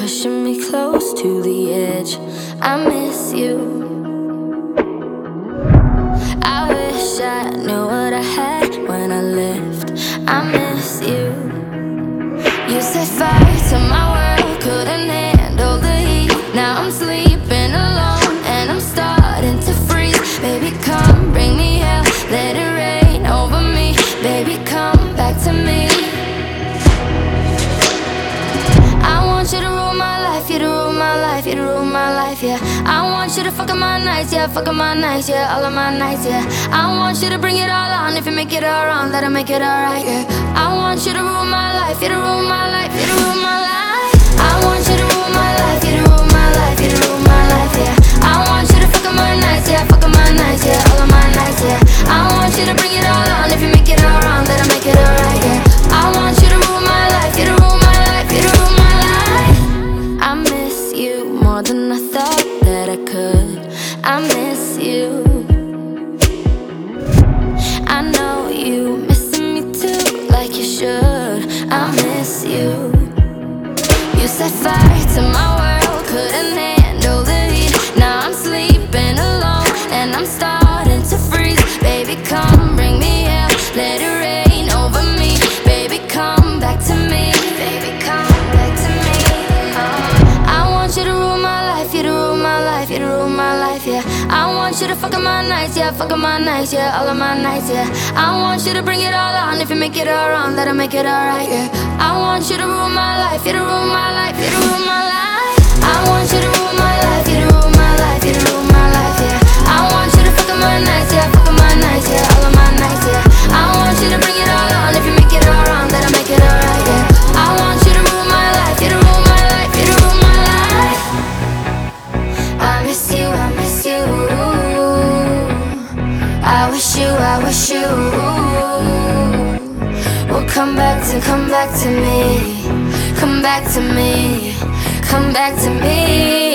pushing me close to the edge. I miss you. I wish I knew what I had when I left. I miss you. You set fire to my world, couldn't handle the heat. Now I'm sleeping alone and I'm starting to freeze. Baby, come bring me hell, let it rain over me. Baby, come back to me. I want you to rule my life, you to rule my life, you to rule my life, yeah. I want you to fuck up my nights, yeah, fuck up my nights, yeah, all of my nights, yeah. I want you to bring it all on, if you make it all wrong, that'll make it alright, yeah. I want you to rule my life, you to rule my life, you to rule my life. I want you to rule my life, you to rule my life, you to rule my life, yeah. I want you to fuck up my nights, yeah, fuck up my nights, yeah, all of my nights, yeah. I want you to bring it all on, if you make it all wrong, that'll make it alright, yeah. I want you to rule my life, you to rule my life, you to rule my life. I miss you more than I thought that I could. I miss you. I know you missing me too, like you should. I miss you. You set fire to my world, couldn't handle the heat. Now I'm sleeping alone and I'm starting to freeze. Baby, come bring me hell, let it rain over me. Baby, come back to me. Baby, come back to me. I want you to rule my life, you to rule my life, you to rule my life, yeah. I want you to fuck up my nights, yeah, fuck up my nights, yeah, all of my nights, yeah. I want you to bring it all on, if you make it all wrong, that'll make it alright, yeah. I want you to rule my life, you to rule my life, you to rule my life. I want you to rule my life, you to rule my life, you to rule my life, yeah. I want you to fuck up my nights, yeah, fuck up my nights, yeah, all of my nights, yeah. I want you to bring it all on, if you make it all wrong, that'll make it alright, yeah. I want you to rule my life, you to rule my life, you to rule my life. I miss you, I miss you. I wish you will come back to me, come back to me, come back to me.